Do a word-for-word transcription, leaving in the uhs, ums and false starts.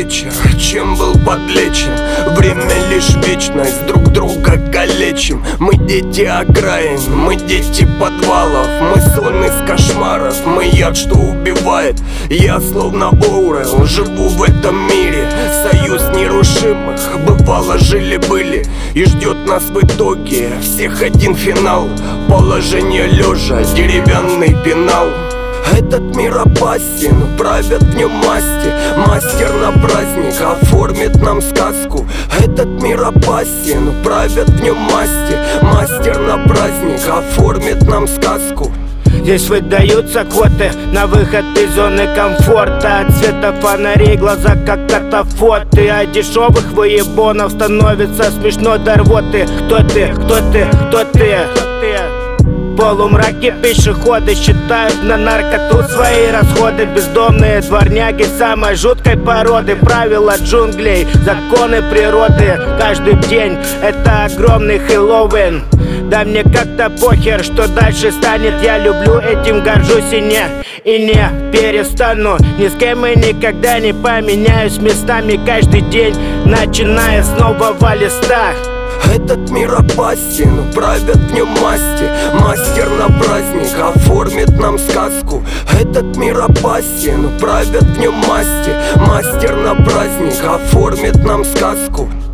вечер, чем был подлечен. Время лишь вечность, друг друга калечим. Мы дети окраин, мы дети подвалов. Мы сон из кошмаров, мы яд, что убивает. Я словно Оуэлл, живу в этом мире. Союз нерушимых, бывало жили-были. И ждет нас в итоге всех один финал. Положение лежа, деревянный пенал. Этот мир опасен, правят в нем масти. Мастер на праздник оформит нам сказку. Этот мир опасен, правят в нем масти. Мастер на праздник оформит нам сказку. Здесь выдаются квоты на выход из зоны комфорта. От света фонарей глаза как катафоты. А дешевых выебонов становится смешно до рвоты. Кто ты? Кто ты? Кто ты? В полумраке пешеходы считают на наркоту свои расходы. Бездомные дворняги самой жуткой породы. Правила джунглей, законы природы. Каждый день это огромный Хэллоуин. Да мне как-то похер, что дальше станет. Я люблю, этим горжусь и не, и не перестану. Ни с кем и никогда не поменяюсь местами. Каждый день, начиная с нового листа. Этот мир опасен, правят в нем масти. Мастер на праздник оформит нам сказку. Этот мир опасен, правят в нем масти. Мастер на праздник оформит нам сказку.